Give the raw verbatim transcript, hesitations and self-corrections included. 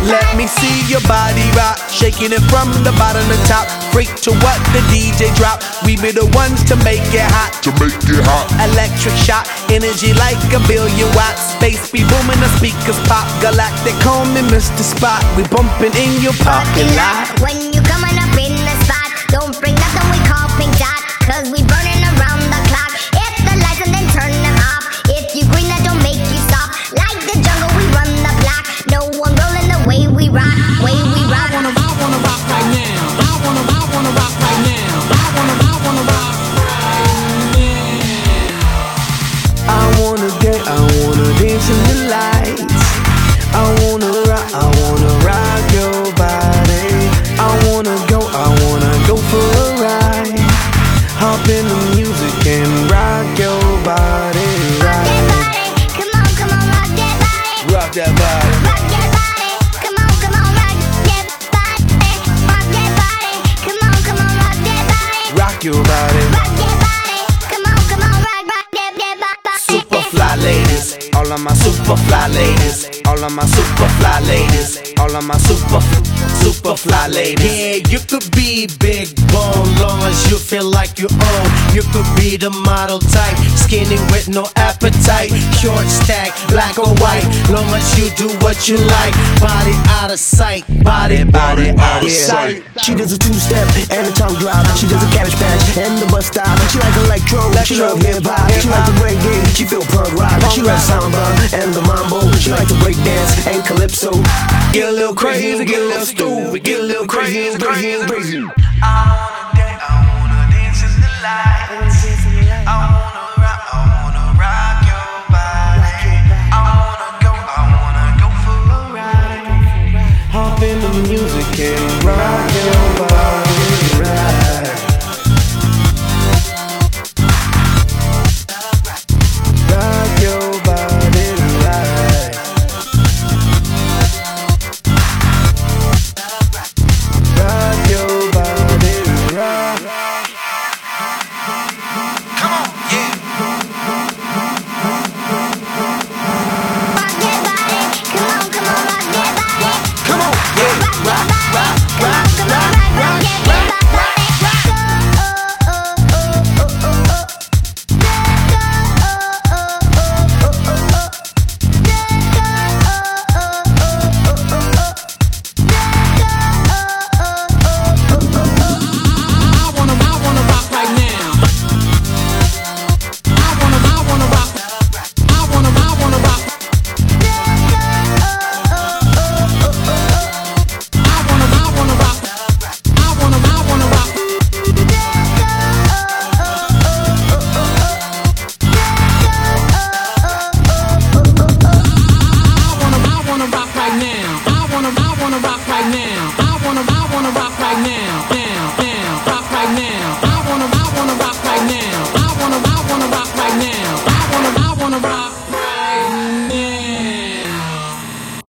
Let me see your body rock, shaking it from the bottom to top. Freak to what the D J drop. We be the ones to make it hot. To make it hot. Electric shock, energy like a billion watts. Space be booming, the speakers pop. Galactic, call me Mister Spot. We bumping in your parking lot. When you coming up in the spot, don't bring nothing we call pink dot, cause we burning around the clock. Hit the lights and then turn them off. If you green, that don't make you stop. Like the jungle, we run the block. No one rolling the way we rock, way we rock. I wanna, I wanna rock right now. I wanna, I wanna rock right now. I wanna, I wanna rock right now. I wanna get, I wanna dance in the lights. I wanna rock, I wanna rock your body. I wanna go, I wanna go for a ride. Hop in the music and rock your body, Rock that right. body, come on, come on, rock that body. Rock that body. Rock that body, come on, come on, rock that body. Rock that body, come on, come on, rock that body. Rock your body. Rock that body, come on, come on, rock, rock that, that body. Super fly ladies, all of my super fly ladies, all of my super fly ladies, all of my super, super fly ladies. Yeah, you could be big bone, long as you feel like you own. You could be the model type, skinny with no appetite, short stack, black or white, long as you do what you like. Body out of sight, body, body out of sight. She does a two-step and a tongue drop. She does a cabbage patch and the bus stop. She like electro, she love hip-hop. She like the reggae, she feel punk rock. She loves samba and the mambo. She like to break dance and calypso. Get a little crazy, get a little stupid, get a little crazy, crazy, crazy. I wanna dance, I wanna dance in the lights. I wanna rock, I wanna rock your body. I wanna go, I wanna go for a ride. Hop in the music and rock your body, right. Rock your body, right. Rock your body, right. Come on, yeah. Rock that body, come on, come on, rock that body. Come on, yeah. Rock that body, come on, come on, rock, rock that, that body. Go, oh, oh, oh, oh, oh, oh. Go, oh, oh, oh, oh, oh, oh. Go, oh, oh, oh, oh, oh, oh. I wanna, I wanna rock right now. I wanna, I wanna rock. I wanna, I wanna rock. I wanna, I wanna rock. I wanna, I wanna rock. I wanna, I wanna rock right now. I wanna, I wanna rock right now.